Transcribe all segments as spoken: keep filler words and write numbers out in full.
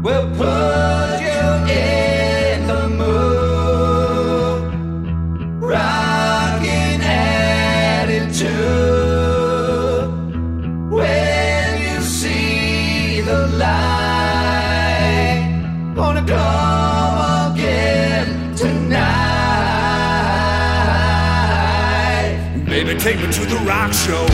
will put you in the mood. Rockin' attitude. When you see the light, gonna come again tonight. Baby, take me to the rock show.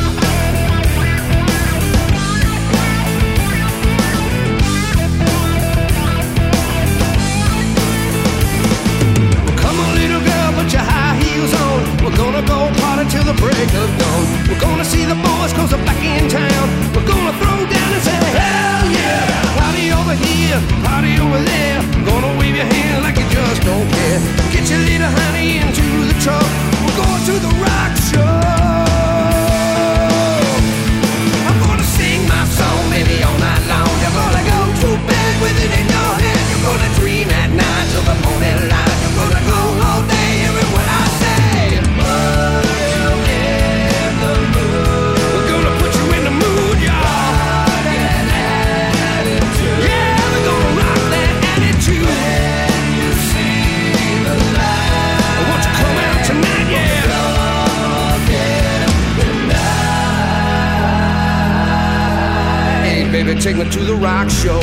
Put your high heels on. We're gonna go party till the break of dawn. We're gonna see the boys cause they're back in town. We're gonna throw down and say hell yeah. Party over here, party over there. Gonna wave your hand like you just don't care. Get your little honey into the truck. We're going to the rock show. I'm gonna sing my song baby all night long. You're gonna go to bed with it in your hand. You're gonna dream at night till the morning light. You're gonna go all day. Baby, take me to the rock show.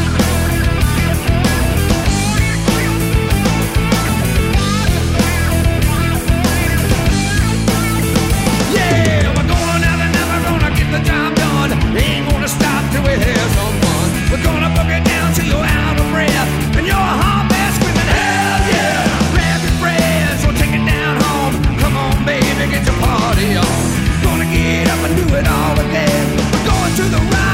Yeah, we're going out and never gonna get the job done. Ain't gonna stop till we have some fun. We're gonna book it down till you're out of breath and your heart beats screaming hell yeah. Grab your friends, we'll take it down home. Come on, baby, get your party on. Gonna get up and do it all again. We're going to the rock.